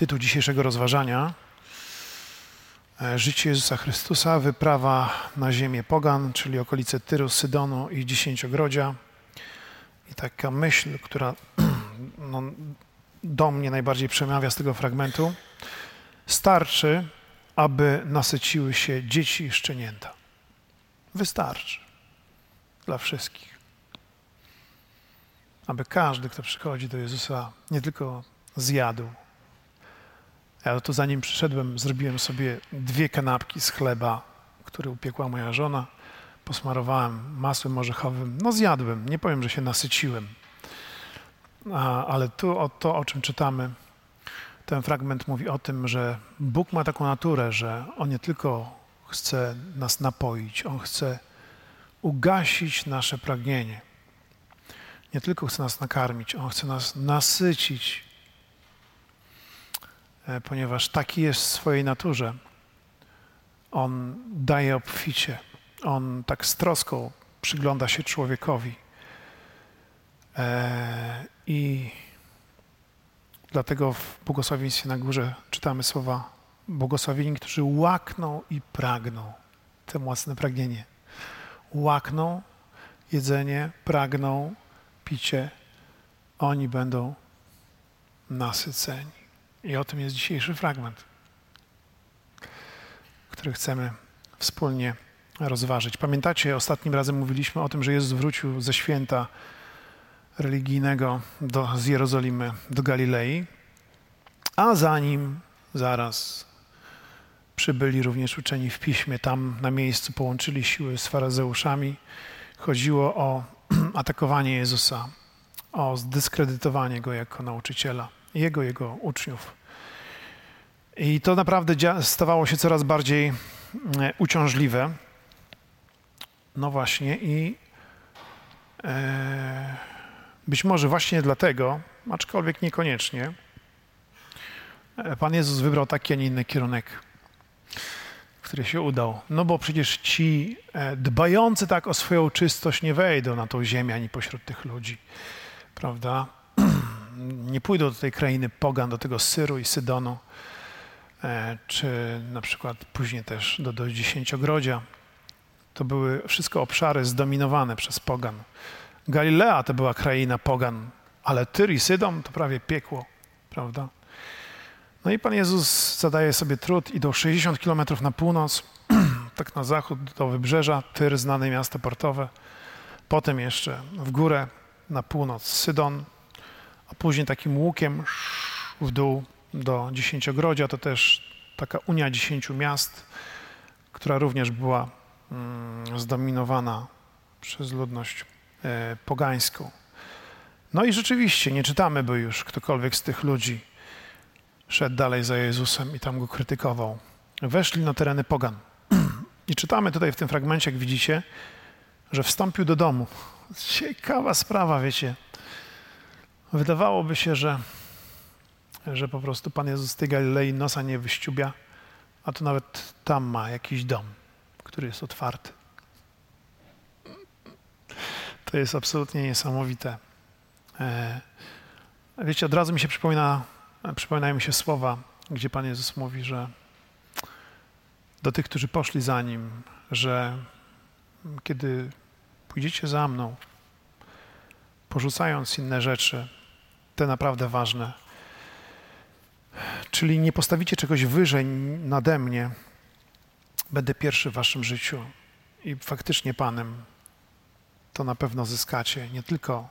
Tytuł dzisiejszego rozważania: Życie Jezusa Chrystusa, wyprawa na ziemię pogan, czyli okolice Tyru, Sydonu i Dziesięciogrodzia. I taka myśl, która do mnie najbardziej przemawia z tego fragmentu: starczy, aby nasyciły się dzieci i szczenięta. Wystarczy dla wszystkich. Aby każdy, kto przychodzi do Jezusa, nie tylko zjadł. Ja to zanim przyszedłem, zrobiłem sobie 2 kanapki z chleba, który upiekła moja żona. Posmarowałem masłem orzechowym. Zjadłem. Nie powiem, że się nasyciłem. Ale tu to, o czym czytamy, ten fragment mówi o tym, że Bóg ma taką naturę, że On nie tylko chce nas napoić, On chce ugasić nasze pragnienie. Nie tylko chce nas nakarmić, On chce nas nasycić, ponieważ taki jest w swojej naturze. On daje obficie. On tak z troską przygląda się człowiekowi. I dlatego w błogosławieństwie na górze czytamy słowa: błogosławieni, którzy łakną i pragną. To mocne pragnienie. Łakną jedzenie, pragną picie. Oni będą nasyceni. I o tym jest dzisiejszy fragment, który chcemy wspólnie rozważyć. Pamiętacie, ostatnim razem mówiliśmy o tym, że Jezus wrócił ze święta religijnego z Jerozolimy do Galilei, a za nim zaraz przybyli również uczeni w Piśmie. Tam na miejscu połączyli siły z faryzeuszami. Chodziło o atakowanie Jezusa, o zdyskredytowanie Go jako nauczyciela, Jego uczniów. I to naprawdę stawało się coraz bardziej uciążliwe. No właśnie i być może właśnie dlatego, aczkolwiek niekoniecznie, Pan Jezus wybrał taki, a nie inny kierunek, który się udał. No bo przecież ci dbający tak o swoją czystość nie wejdą na tą ziemię ani pośród tych ludzi, prawda? Nie pójdą do tej krainy pogan, do tego Syru i Sydonu, czy na przykład później też do Dziesięciogrodzia. To były wszystko obszary zdominowane przez pogan. Galilea to była kraina pogan, ale Tyr i Sydon to prawie piekło, prawda? No i Pan Jezus zadaje sobie trud, idą 60 kilometrów na północ, tak na zachód do wybrzeża, Tyr, znane miasto portowe, potem jeszcze w górę na północ Sydon, a później takim łukiem w dół do Dziesięciogrodzia, to też taka Unia 10 miast, która również była zdominowana przez ludność pogańską. No i rzeczywiście nie czytamy, by już ktokolwiek z tych ludzi szedł dalej za Jezusem i tam Go krytykował. Weszli na tereny pogan. I czytamy tutaj w tym fragmencie, jak widzicie, że wstąpił do domu. Ciekawa sprawa, wiecie. Wydawałoby się, że po prostu Pan Jezus z tej Galilei nosa nie wyściubia, a tu nawet tam ma jakiś dom, który jest otwarty. To jest absolutnie niesamowite. Wiecie, od razu mi się przypominają mi się słowa, gdzie Pan Jezus mówi, że do tych, którzy poszli za Nim, że kiedy pójdziecie za mną, porzucając inne rzeczy, te naprawdę ważne, czyli nie postawicie czegoś wyżej nade mnie, będę pierwszy w waszym życiu i faktycznie Panem, to na pewno zyskacie nie tylko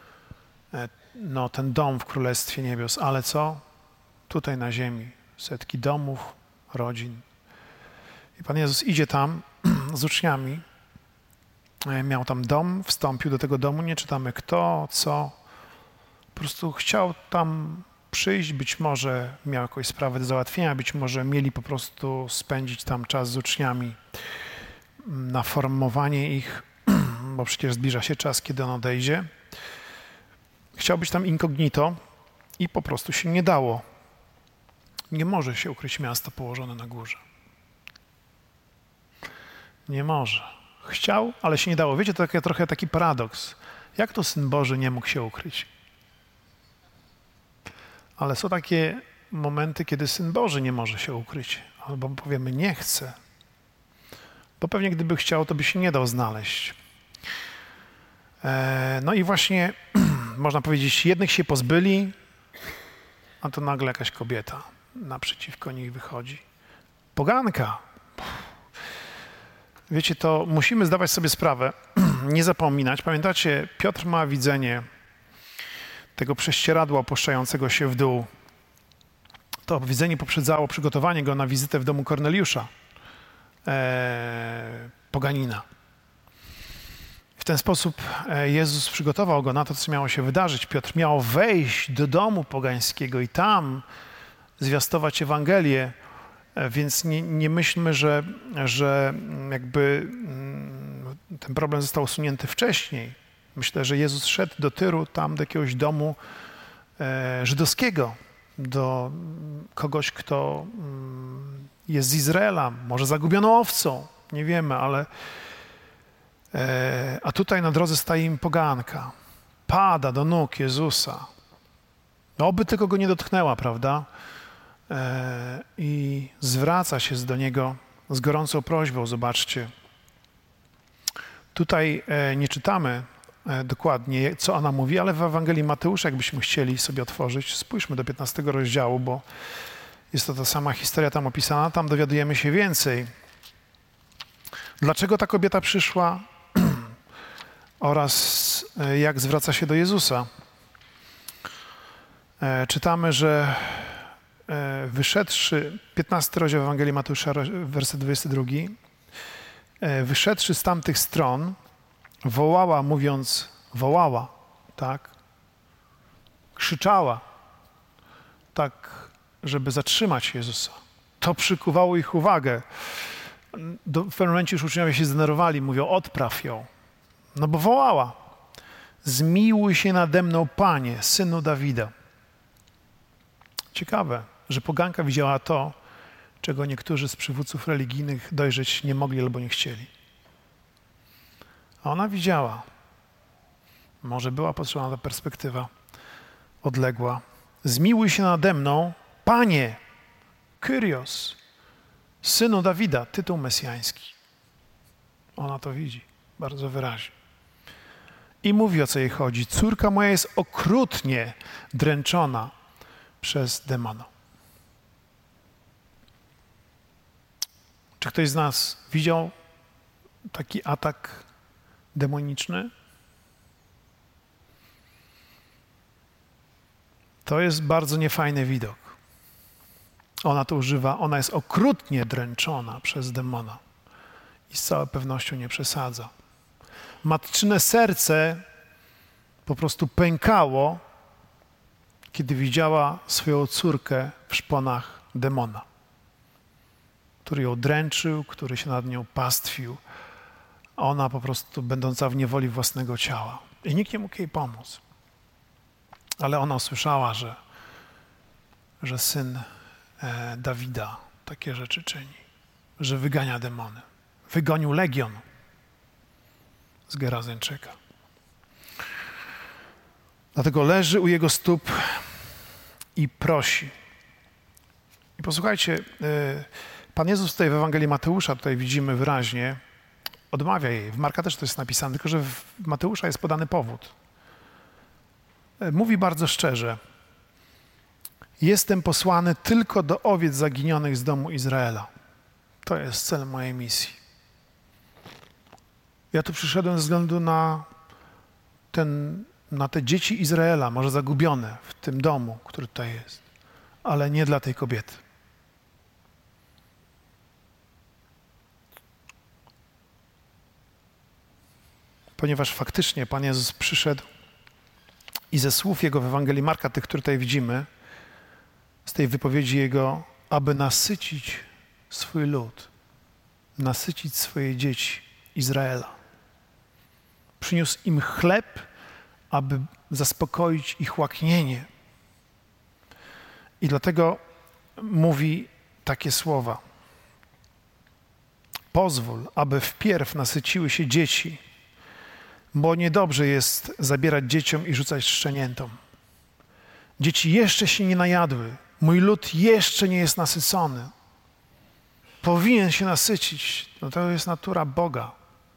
ten dom w Królestwie Niebios, ale co? Tutaj na ziemi. Setki domów, rodzin. I Pan Jezus idzie tam z uczniami. Miał tam dom, wstąpił do tego domu. Nie czytamy kto, co. Po prostu chciał tam przyjść. Być może miał jakąś sprawę do załatwienia. Być może mieli po prostu spędzić tam czas z uczniami na formowanie ich, bo przecież zbliża się czas, kiedy on odejdzie. Chciał być tam incognito i po prostu się nie dało. Nie może się ukryć miasto położone na górze. Nie może. Chciał, ale się nie dało. Wiecie, to trochę taki paradoks. Jak to Syn Boży nie mógł się ukryć? Ale są takie momenty, kiedy Syn Boży nie może się ukryć, albo powiemy nie chcę, bo pewnie gdyby chciał, to by się nie dał znaleźć. No i właśnie można powiedzieć, jednych się pozbyli, a to nagle jakaś kobieta naprzeciwko nich wychodzi. Poganka. Wiecie, to musimy zdawać sobie sprawę, nie zapominać. Pamiętacie, Piotr ma widzenie tego prześcieradła opuszczającego się w dół. To widzenie poprzedzało przygotowanie go na wizytę w domu Korneliusza, poganina. W ten sposób Jezus przygotował go na to, co miało się wydarzyć. Piotr miał wejść do domu pogańskiego i tam zwiastować Ewangelię, więc nie myślmy, że jakby ten problem został usunięty wcześniej. Myślę, że Jezus szedł do Tyru, tam do jakiegoś domu żydowskiego, do kogoś, kto jest z Izraela, może zagubioną owcą, nie wiemy, ale a tutaj na drodze staje im poganka. Pada do nóg Jezusa. No, oby tylko go nie dotknęła, prawda? I zwraca się do Niego z gorącą prośbą. Zobaczcie. Tutaj nie czytamy dokładnie, co ona mówi, ale w Ewangelii Mateusza, jakbyśmy chcieli sobie otworzyć, spójrzmy do 15 rozdziału, bo jest to ta sama historia tam opisana. Tam dowiadujemy się więcej. Dlaczego ta kobieta przyszła oraz jak zwraca się do Jezusa. Czytamy, że wyszedłszy, 15 rozdział Ewangelii Mateusza, werset 22, wyszedłszy z tamtych stron, wołała, mówiąc, wołała, tak, krzyczała, tak, żeby zatrzymać Jezusa. To przykuwało ich uwagę. W pewnym momencie już uczniowie się zdenerwowali, mówią, odpraw ją. No bo wołała, zmiłuj się nade mną, Panie, Synu Dawida. Ciekawe, że poganka widziała to, czego niektórzy z przywódców religijnych dojrzeć nie mogli albo nie chcieli. A ona widziała. Może była potrzebna ta perspektywa odległa. Zmiłuj się nade mną, Panie, Kyrios, Synu Dawida, tytuł mesjański. Ona to widzi bardzo wyraźnie. I mówi, o co jej chodzi. Córka moja jest okrutnie dręczona przez demona. Czy ktoś z nas widział taki atak demoniczny? To jest bardzo niefajny widok. Ona to używa, ona jest okrutnie dręczona przez demona i z całą pewnością nie przesadza. Matczyne serce po prostu pękało, kiedy widziała swoją córkę w szponach demona, który ją dręczył, który się nad nią pastwił, a ona po prostu będąca w niewoli własnego ciała. I nikt nie mógł jej pomóc. Ale ona usłyszała, że syn Dawida takie rzeczy czyni, że wygania demony. Wygonił legion z Gerazyńczyka. Dlatego leży u jego stóp i prosi. I posłuchajcie, Pan Jezus tutaj w Ewangelii Mateusza, tutaj widzimy wyraźnie, odmawia jej. W Marka też to jest napisane, tylko że w Mateusza jest podany powód. Mówi bardzo szczerze. Jestem posłany tylko do owiec zaginionych z domu Izraela. To jest cel mojej misji. Ja tu przyszedłem ze względu na te dzieci Izraela, może zagubione w tym domu, który tutaj jest, ale nie dla tej kobiety. Ponieważ faktycznie Pan Jezus przyszedł i ze słów Jego w Ewangelii Marka, tych, które tutaj widzimy, z tej wypowiedzi Jego, aby nasycić swój lud, nasycić swoje dzieci Izraela. Przyniósł im chleb, aby zaspokoić ich łaknienie. I dlatego mówi takie słowa. Pozwól, aby wpierw nasyciły się dzieci, bo niedobrze jest zabierać dzieciom i rzucać szczeniętom. Dzieci jeszcze się nie najadły, Mój lud jeszcze nie jest nasycony. Powinien się nasycić. No to jest natura Boga.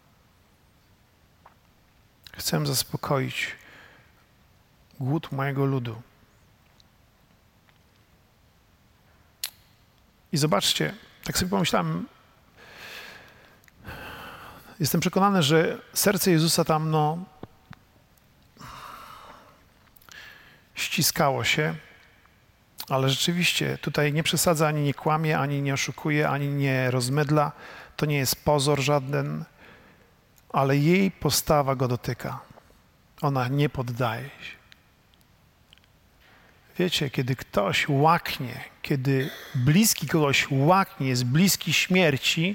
Chcę zaspokoić głód mojego ludu. I zobaczcie, tak sobie pomyślałem, jestem przekonany, że serce Jezusa tam, ściskało się, ale rzeczywiście tutaj nie przesadza, ani nie kłamie, ani nie oszukuje, ani nie rozmydla. To nie jest pozór żaden, ale jej postawa go dotyka. Ona nie poddaje się. Wiecie, kiedy ktoś łaknie, kiedy bliski kogoś łaknie, jest bliski śmierci,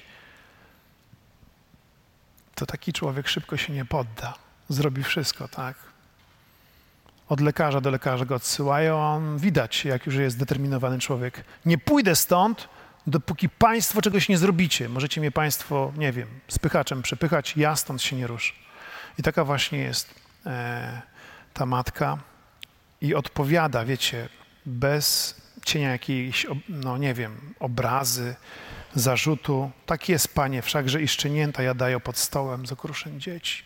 to taki człowiek szybko się nie podda. Zrobi wszystko, tak? Od lekarza do lekarza go odsyłają, a on widać, jak już jest zdeterminowany człowiek. Nie pójdę stąd, dopóki państwo czegoś nie zrobicie. Możecie mnie państwo, nie wiem, spychaczem przepychać, ja stąd się nie ruszę. I taka właśnie jest ta matka i odpowiada, wiecie, bez cienia jakiejś, obrazy, zarzutu. Tak jest, Panie, wszakże i szczenięta jadają pod stołem z okruszyn dzieci.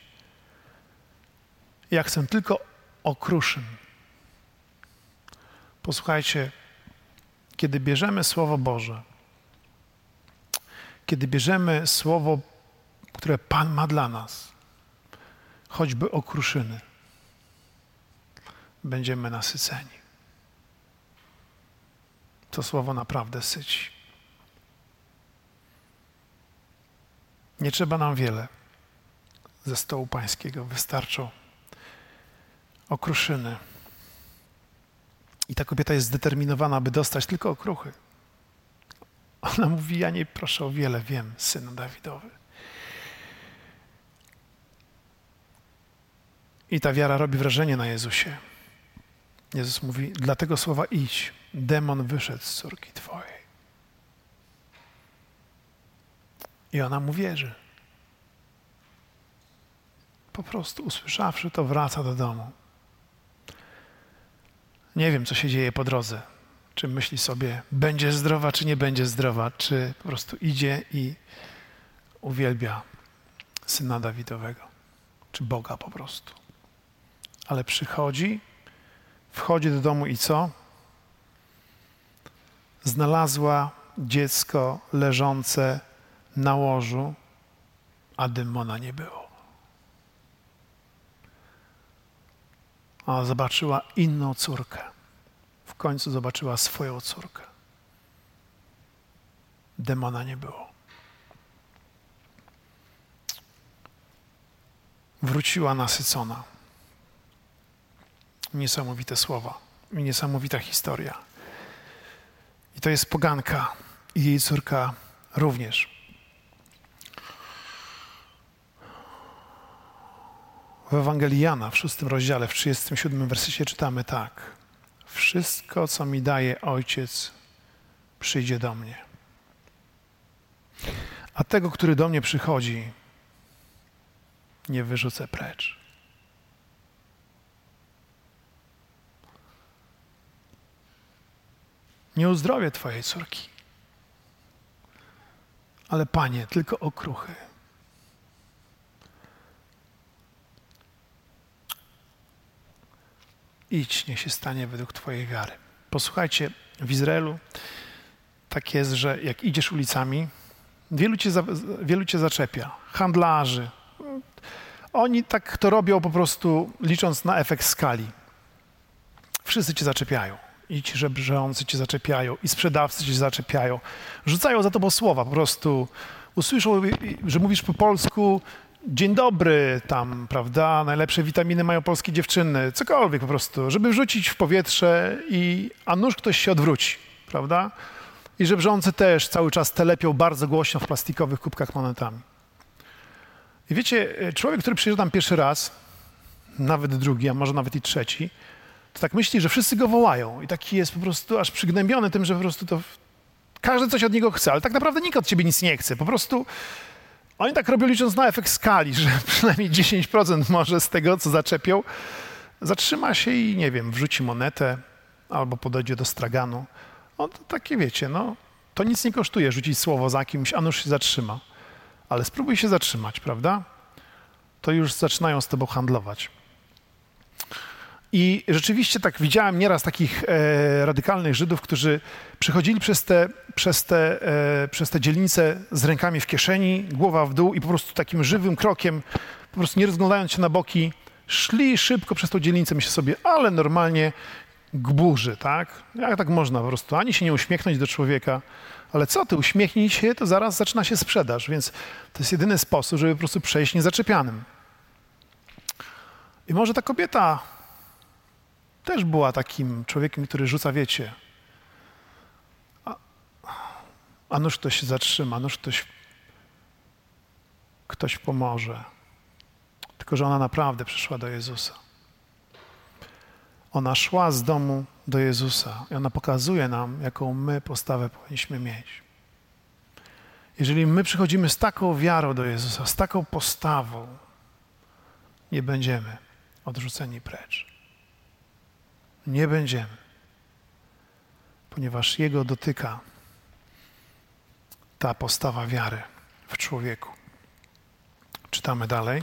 Ja chcę tylko okruszyn. Posłuchajcie, kiedy bierzemy Słowo Boże, kiedy bierzemy Słowo, które Pan ma dla nas, choćby okruszyny, będziemy nasyceni. To Słowo naprawdę syci. Nie trzeba nam wiele ze stołu Pańskiego. Wystarczą okruszyny. I ta kobieta jest zdeterminowana, by dostać tylko okruchy. Ona mówi, ja nie proszę o wiele, wiem, Synu Dawidowy. I ta wiara robi wrażenie na Jezusie. Jezus mówi, dla tego słowa idź, demon wyszedł z córki twojej. I ona mu wierzy. Po prostu usłyszawszy to, wraca do domu. Nie wiem, co się dzieje po drodze. Czy myśli sobie, będzie zdrowa, czy nie będzie zdrowa, czy po prostu idzie i uwielbia Syna Dawidowego, czy Boga po prostu. Ale wchodzi do domu i co? Znalazła dziecko leżące na łożu, a demona nie było. A zobaczyła inną córkę. W końcu zobaczyła swoją córkę. Demona nie było. Wróciła nasycona. Niesamowite słowa i niesamowita historia. I to jest poganka i jej córka również. W Ewangelii Jana w 6 rozdziale, w 37 wersecie czytamy tak. Wszystko, co mi daje Ojciec, przyjdzie do mnie. A tego, który do mnie przychodzi, nie wyrzucę precz. Nie uzdrowię twojej córki. Ale Panie, tylko okruchy. Idź, niech się stanie według twojej wiary. Posłuchajcie, w Izraelu tak jest, że jak idziesz ulicami, wielu cię zaczepia. Handlarzy. Oni tak to robią po prostu licząc na efekt skali. Wszyscy cię zaczepiają. I ci żebrzący cię zaczepiają, i sprzedawcy cię zaczepiają. Rzucają za tobą słowa, po prostu usłyszą, że mówisz po polsku, dzień dobry tam, prawda, najlepsze witaminy mają polskie dziewczyny, cokolwiek po prostu, żeby wrzucić w powietrze a nuż ktoś się odwróci, prawda? I żebrzący też cały czas telepią bardzo głośno w plastikowych kubkach monetami. I wiecie, człowiek, który przyjeżdża tam pierwszy raz, nawet drugi, a może nawet i trzeci, to tak myśli, że wszyscy go wołają i taki jest po prostu aż przygnębiony tym, że po prostu to każdy coś od niego chce, ale tak naprawdę nikt od ciebie nic nie chce. Po prostu oni tak robią licząc na efekt skali, że przynajmniej 10% może z tego, co zaczepią, zatrzyma się i nie wiem, wrzuci monetę albo podejdzie do straganu. No to takie wiecie, no to nic nie kosztuje rzucić słowo za kimś, a nóż się zatrzyma. Ale spróbuj się zatrzymać, prawda? To już zaczynają z tobą handlować. I rzeczywiście tak widziałem nieraz takich radykalnych Żydów, którzy przychodzili przez te dzielnice z rękami w kieszeni, głowa w dół i po prostu takim żywym krokiem, po prostu nie rozglądając się na boki, szli szybko przez tą dzielnicę. Myślę sobie, ale normalnie gburzy, tak? Jak tak można po prostu? Ani się nie uśmiechnąć do człowieka, ale co ty, uśmiechnij się, to zaraz zaczyna się sprzedaż, więc to jest jedyny sposób, żeby po prostu przejść niezaczepianym. I może ta kobieta też była takim człowiekiem, który rzuca, wiecie, a nóż ktoś się zatrzyma, nóż ktoś pomoże. Tylko że ona naprawdę przyszła do Jezusa. Ona szła z domu do Jezusa i ona pokazuje nam, jaką my postawę powinniśmy mieć. Jeżeli my przychodzimy z taką wiarą do Jezusa, z taką postawą, nie będziemy odrzuceni precz. Nie będziemy, ponieważ Jego dotyka ta postawa wiary w człowieku. Czytamy dalej.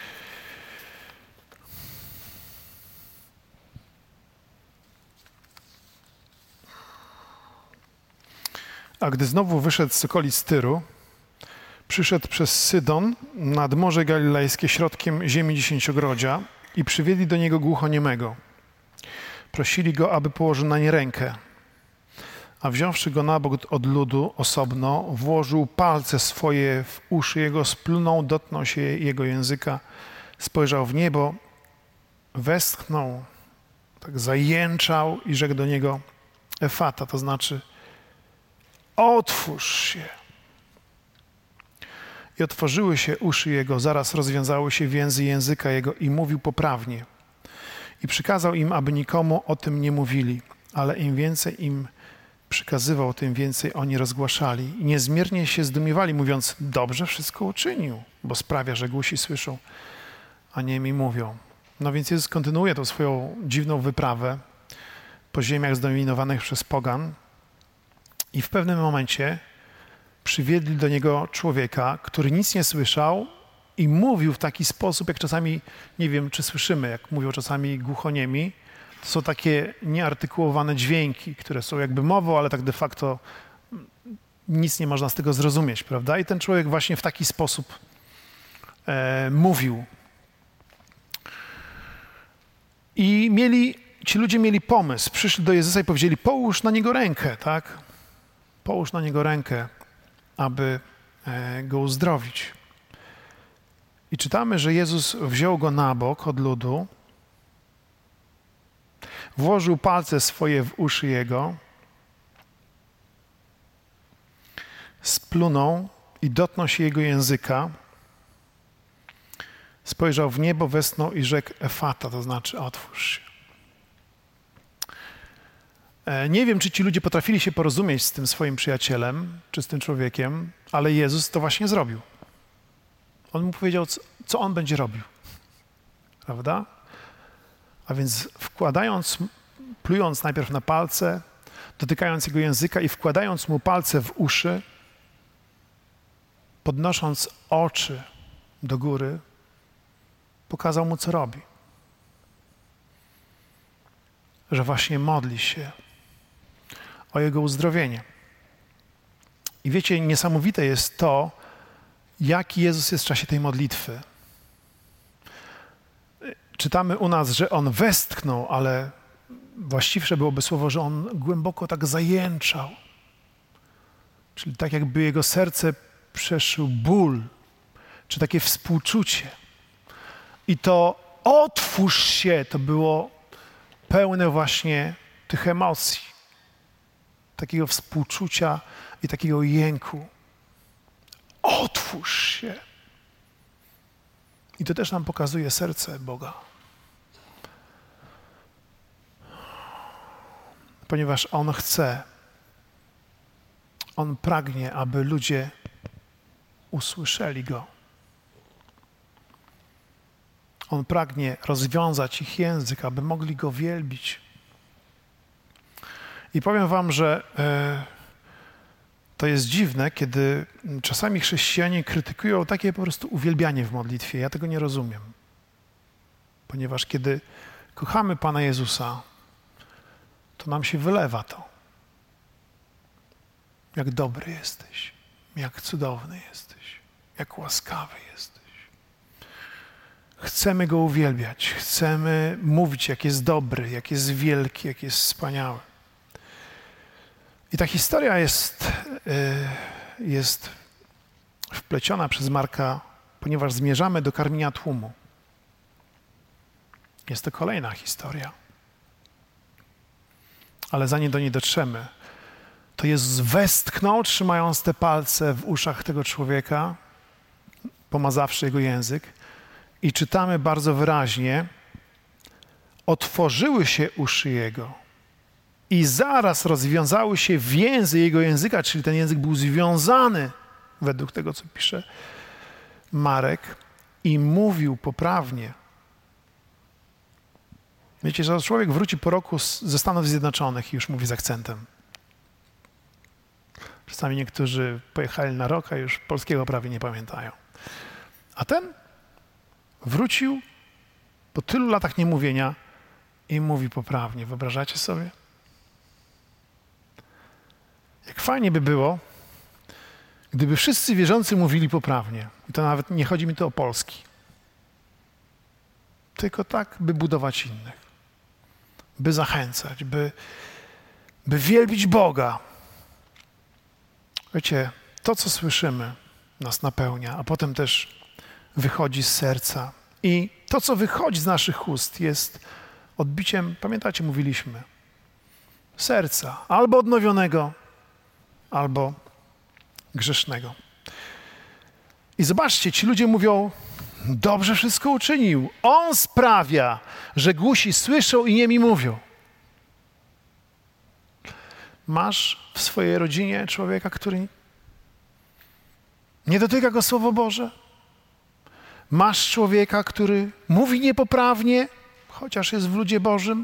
A gdy znowu wyszedł z okolic Tyru, przyszedł przez Sydon nad Morze Galilejskie środkiem ziemi Dziesięciogrodzia i przywiedli do niego głuchoniemego. Prosili go, aby położył na nie rękę. A wziąwszy go na bok od ludu osobno, włożył palce swoje w uszy jego, splunął, dotknął się jego języka, spojrzał w niebo, westchnął, tak zajęczał i rzekł do niego Efata, to znaczy otwórz się. I otworzyły się uszy jego, zaraz rozwiązały się więzy języka jego i mówił poprawnie. I przykazał im, aby nikomu o tym nie mówili, ale im więcej im przykazywał, tym więcej oni rozgłaszali. I niezmiernie się zdumiewali, mówiąc, dobrze wszystko uczynił, bo sprawia, że głusi słyszą, a niemi mówią. No więc Jezus kontynuuje tą swoją dziwną wyprawę po ziemiach zdominowanych przez pogan i w pewnym momencie przywiedli do niego człowieka, który nic nie słyszał i mówił w taki sposób, jak czasami, nie wiem, czy słyszymy, jak mówią czasami głuchoniemi. To są takie nieartykułowane dźwięki, które są jakby mową, ale tak de facto nic nie można z tego zrozumieć, prawda? I ten człowiek właśnie w taki sposób mówił. I ci ludzie mieli pomysł, przyszli do Jezusa i powiedzieli, połóż na niego rękę, tak? Połóż na niego rękę, aby go uzdrowić. I czytamy, że Jezus wziął go na bok od ludu, włożył palce swoje w uszy jego, splunął i dotknął się jego języka, spojrzał w niebo, westchnął i rzekł Efata, to znaczy otwórz się. Nie wiem, czy ci ludzie potrafili się porozumieć z tym swoim przyjacielem, czy z tym człowiekiem, ale Jezus to właśnie zrobił. On mu powiedział, co on będzie robił. Prawda? A więc plując najpierw na palce, dotykając jego języka i wkładając mu palce w uszy, podnosząc oczy do góry, pokazał mu, co robi. Że właśnie modli się o jego uzdrowienie. I wiecie, niesamowite jest to, jaki Jezus jest w czasie tej modlitwy. Czytamy u nas, że on westchnął, ale właściwsze byłoby słowo, że on głęboko tak zajęczał. Czyli tak jakby jego serce przeszył ból, czy takie współczucie. I to otwórz się, to było pełne właśnie tych emocji, takiego współczucia i takiego jęku. Otwórz się. I to też nam pokazuje serce Boga. Ponieważ On chce, On pragnie, aby ludzie usłyszeli Go. On pragnie rozwiązać ich język, aby mogli Go wielbić. I powiem wam, że to jest dziwne, kiedy czasami chrześcijanie krytykują takie po prostu uwielbianie w modlitwie. Ja tego nie rozumiem. Ponieważ kiedy kochamy Pana Jezusa, to nam się wylewa to. Jak dobry jesteś, jak cudowny jesteś, jak łaskawy jesteś. Chcemy Go uwielbiać, chcemy mówić, jak jest dobry, jak jest wielki, jak jest wspaniały. I ta historia jest wpleciona przez Marka, ponieważ zmierzamy do karmienia tłumu. Jest to kolejna historia. Ale zanim do niej dotrzemy, to Jezus westchnął, trzymając te palce w uszach tego człowieka, pomazawszy jego język, i czytamy bardzo wyraźnie: otworzyły się uszy jego i zaraz rozwiązały się więzy jego języka, czyli ten język był związany, według tego, co pisze Marek, i mówił poprawnie. Wiecie, że człowiek wróci po roku ze Stanów Zjednoczonych i już mówi z akcentem. Czasami niektórzy pojechali na rok, a już polskiego prawie nie pamiętają. A ten wrócił po tylu latach niemówienia i mówi poprawnie. Wyobrażacie sobie? Jak fajnie by było, gdyby wszyscy wierzący mówili poprawnie. I to nawet nie chodzi mi tu o Polski. Tylko tak, by budować innych. By zachęcać, by wielbić Boga. Wiecie, to, co słyszymy, nas napełnia, a potem też wychodzi z serca. I to, co wychodzi z naszych ust, jest odbiciem, pamiętacie, mówiliśmy, serca, albo odnowionego, albo grzesznego. I zobaczcie, ci ludzie mówią: dobrze wszystko uczynił. On sprawia, że głusi słyszą i niemi mówią. Masz w swojej rodzinie człowieka, który nie dotyka go Słowo Boże? Masz człowieka, który mówi niepoprawnie, chociaż jest w ludzie Bożym?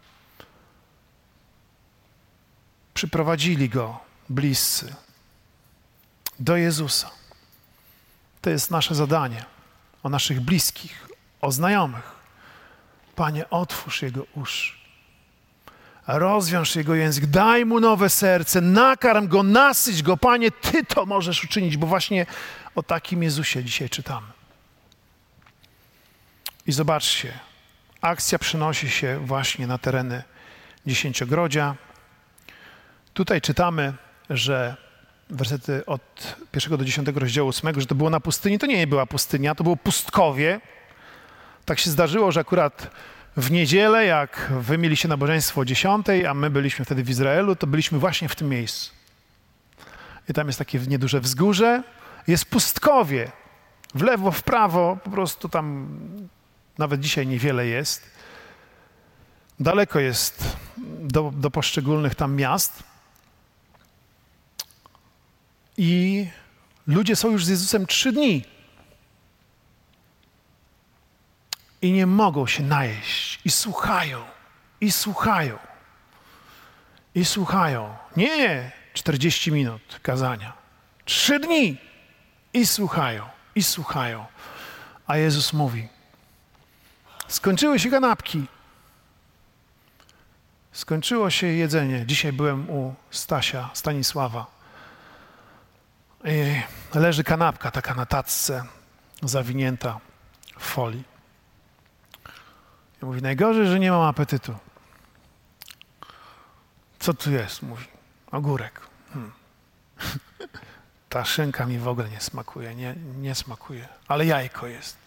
Przyprowadzili go bliscy do Jezusa. To jest nasze zadanie. O naszych bliskich, o znajomych. Panie, otwórz jego uszy. Rozwiąż jego język, daj mu nowe serce, nakarm go, nasyć go. Panie, Ty to możesz uczynić, bo właśnie o takim Jezusie dzisiaj czytamy. I zobaczcie, akcja przenosi się właśnie na tereny Dziesięciogrodzia. Tutaj czytamy, że wersety od 1 do 10 rozdziału 8, że to było na pustyni. To nie była pustynia, to było pustkowie. Tak się zdarzyło, że akurat w niedzielę, jak wy mieliście nabożeństwo o 10, a my byliśmy wtedy w Izraelu, to byliśmy właśnie w tym miejscu. I tam jest takie nieduże wzgórze, jest pustkowie. W lewo, w prawo, po prostu tam nawet dzisiaj niewiele jest. Daleko jest do poszczególnych tam miast. I ludzie są już z Jezusem 3 dni. I nie mogą się najeść. I słuchają. I słuchają. I słuchają. Nie 40 minut kazania. 3 dni. I słuchają. I słuchają. A Jezus mówi: skończyły się kanapki. Skończyło się jedzenie. Dzisiaj byłem u Stanisława. I leży kanapka taka na tacce, zawinięta w folii. I mówi: najgorzej, że nie mam apetytu. Co tu jest? Mówi: ogórek. Ta szynka mi w ogóle nie smakuje, nie smakuje, ale jajko jest.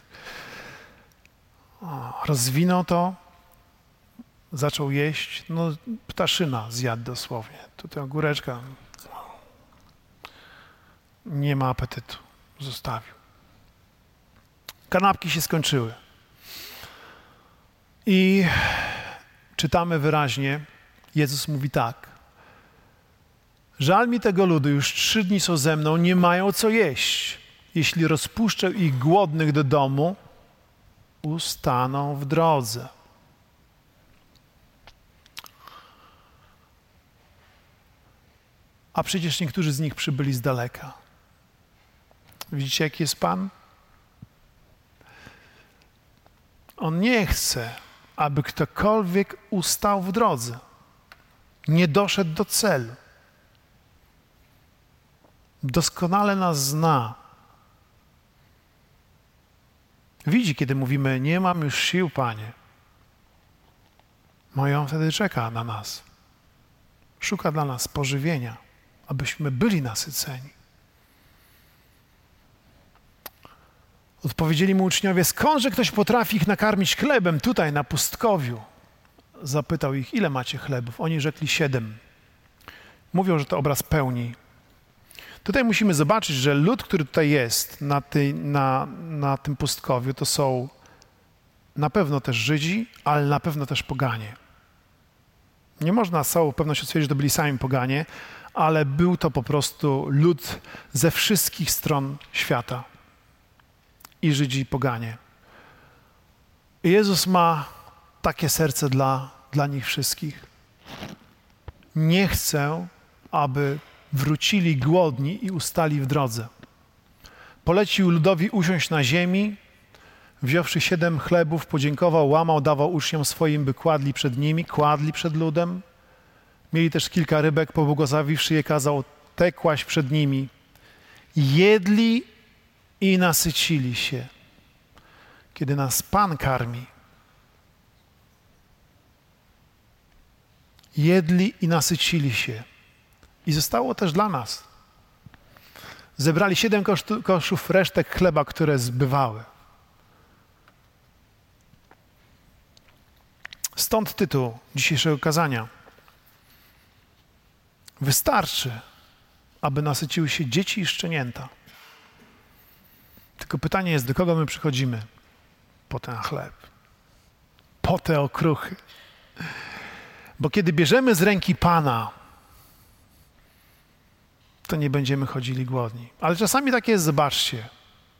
Rozwinął to, zaczął jeść, no ptaszyna zjadł dosłownie. Tutaj ogóreczka. Nie ma apetytu. Zostawił. Kanapki się skończyły. I czytamy wyraźnie, Jezus mówi tak: żal mi tego ludu, już 3 dni są ze mną, nie mają co jeść. Jeśli rozpuszczę ich głodnych do domu, ustaną w drodze. a przecież niektórzy z nich przybyli z daleka. Widzicie, jaki jest Pan? On nie chce, aby ktokolwiek ustał w drodze, nie doszedł do celu. Doskonale nas zna. Widzi, kiedy mówimy, nie mam już sił, Panie. No i On wtedy czeka na nas. Szuka dla nas pożywienia, abyśmy byli nasyceni. Odpowiedzieli mu uczniowie, skądże ktoś potrafi ich nakarmić chlebem tutaj na pustkowiu? Zapytał ich, ile macie chlebów? Oni rzekli 7. Mówią, że to obraz pełni. Tutaj musimy zobaczyć, że lud, który tutaj jest na tym pustkowiu, to są na pewno też Żydzi, ale na pewno też poganie. Nie można z całą pewnością stwierdzić, że to byli sami poganie, ale był to po prostu lud ze wszystkich stron świata. I Żydzi, i poganie. I Jezus ma takie serce dla nich wszystkich. Nie chcę, aby wrócili głodni i ustali w drodze. Polecił ludowi usiąść na ziemi, wziąwszy 7 chlebów, podziękował, łamał, dawał uczniom swoim, by kładli przed nimi, kładli przed ludem. Mieli też kilka rybek, pobłogosławiwszy je, kazał te kłaść przed nimi. Jedli i nasycili się. Kiedy nas Pan karmi, jedli i nasycili się. I zostało też dla nas. Zebrali 7 koszów resztek chleba, które zbywały. Stąd tytuł dzisiejszego kazania. Wystarczy, aby nasyciły się dzieci i szczenięta. Tylko pytanie jest, do kogo my przychodzimy po ten chleb, po te okruchy. Bo kiedy bierzemy z ręki Pana, to nie będziemy chodzili głodni. Ale czasami tak jest, zobaczcie,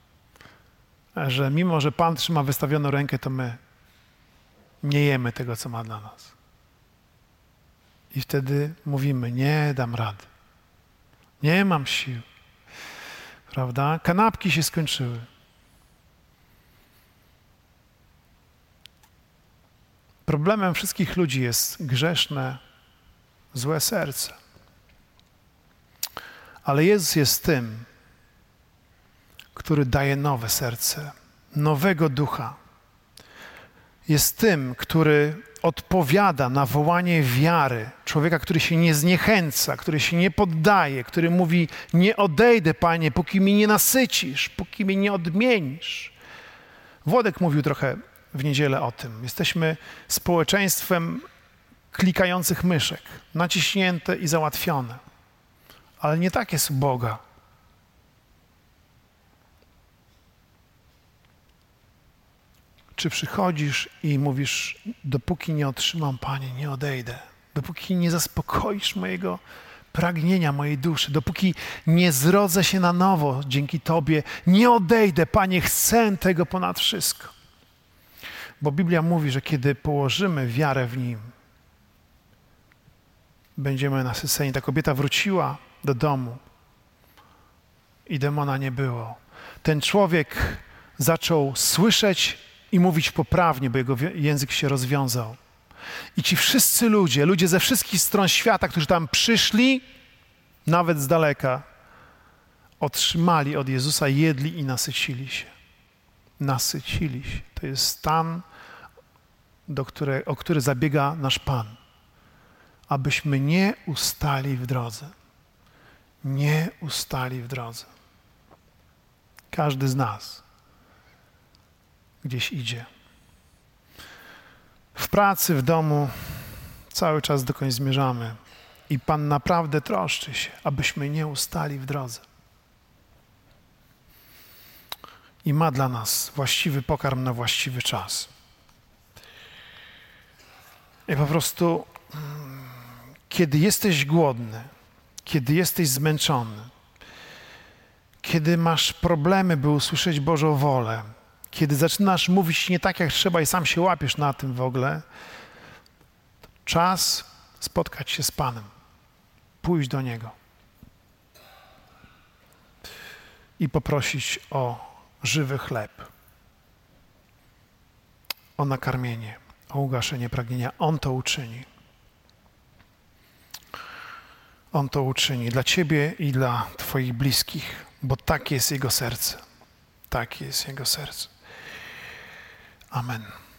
że mimo, że Pan trzyma wystawioną rękę, to my nie jemy tego, co ma dla nas. I wtedy mówimy, nie dam rady, nie mam sił. Prawda? Kanapki się skończyły. Problemem wszystkich ludzi jest grzeszne, złe serce. Ale Jezus jest tym, który daje nowe serce, nowego ducha. Jest tym, który odpowiada na wołanie wiary człowieka, który się nie zniechęca, który się nie poddaje, który mówi, nie odejdę, Panie, póki mnie nie nasycisz, póki mnie nie odmienisz. Włodek mówił trochę w niedzielę o tym. Jesteśmy społeczeństwem klikających myszek, naciśnięte i załatwione. Ale nie tak jest u Boga. Czy przychodzisz i mówisz, dopóki nie otrzymam, Panie, nie odejdę. Dopóki nie zaspokoisz mojego pragnienia, mojej duszy, dopóki nie zrodzę się na nowo dzięki Tobie, nie odejdę, Panie, chcę tego ponad wszystko. Bo Biblia mówi, że kiedy położymy wiarę w Nim, będziemy nasyceni. Ta kobieta wróciła do domu i demona nie było. Ten człowiek zaczął słyszeć i mówić poprawnie, bo jego język się rozwiązał. I ci wszyscy ludzie ze wszystkich stron świata, którzy tam przyszli, nawet z daleka, otrzymali od Jezusa, jedli i nasycili się. Nasycili się. To jest stan, o który zabiega nasz Pan. Abyśmy nie ustali w drodze. Nie ustali w drodze. Każdy z nas gdzieś idzie. W pracy, w domu cały czas dokądś zmierzamy. I Pan naprawdę troszczy się, abyśmy nie ustali w drodze. I ma dla nas właściwy pokarm na właściwy czas. I po prostu, kiedy jesteś głodny, kiedy jesteś zmęczony, kiedy masz problemy, by usłyszeć Bożą wolę, kiedy zaczynasz mówić nie tak, jak trzeba i sam się łapiesz na tym w ogóle, czas spotkać się z Panem, pójść do Niego, i poprosić o żywy chleb, o nakarmienie, o ugaszenie pragnienia. On to uczyni. On to uczyni dla ciebie i dla twoich bliskich, bo takie jest Jego serce. Takie jest Jego serce. Amen.